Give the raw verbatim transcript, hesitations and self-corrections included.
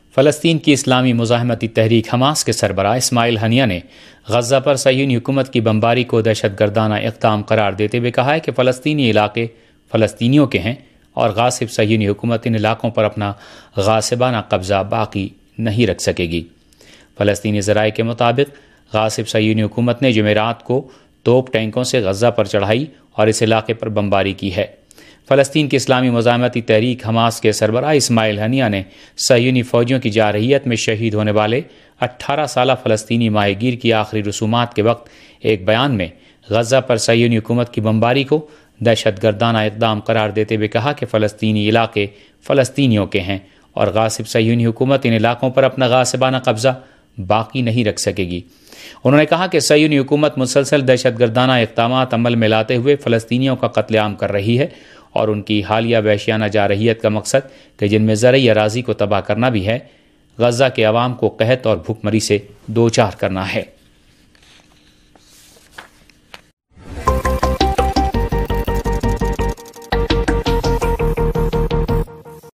فلسطین کی اسلامی مزاحمتی تحریک حماس کے سربراہ اسماعیل ہنیہ نے غزہ پر صہیونی حکومت کی بمباری کو دہشت گردانہ اقدام قرار دیتے ہوئے کہا ہے کہ فلسطینی علاقے فلسطینیوں کے ہیں اور غاصب صہیونی حکومت ان علاقوں پر اپنا غاصبانہ قبضہ باقی نہیں رکھ سکے گی۔ فلسطینی ذرائع کے مطابق غاصب صہیونی حکومت نے جمعرات کو توپ ٹینکوں سے غزہ پر چڑھائی اور اس علاقے پر بمباری کی ہے۔ فلسطین کی اسلامی مزاحمتی تحریک حماس کے سربراہ اسماعیل ہنیہ نے صہیونی فوجیوں کی جارحیت میں شہید ہونے والے اٹھارہ سالہ فلسطینی ماہی گیر کی آخری رسومات کے وقت ایک بیان میں غزہ پر صہیونی حکومت کی بمباری کو دہشت گردانہ اقدام قرار دیتے ہوئے کہا کہ فلسطینی علاقے فلسطینیوں کے ہیں اور غاصب صہیونی حکومت ان علاقوں پر اپنا غاصبانہ قبضہ باقی نہیں رکھ سکے گی۔ انہوں نے کہا کہ صہیونی حکومت مسلسل دہشت گردانہ اقدامات عمل میں لاتے ہوئے فلسطینیوں کا قتل عام کر رہی ہے اور ان کی حالیہ وحشیانہ جارحیت کا مقصد کہ جن میں زرعی اراضی کو تباہ کرنا بھی ہے، غزہ کے عوام کو قحط اور بھوک مری سے دوچار کرنا ہے۔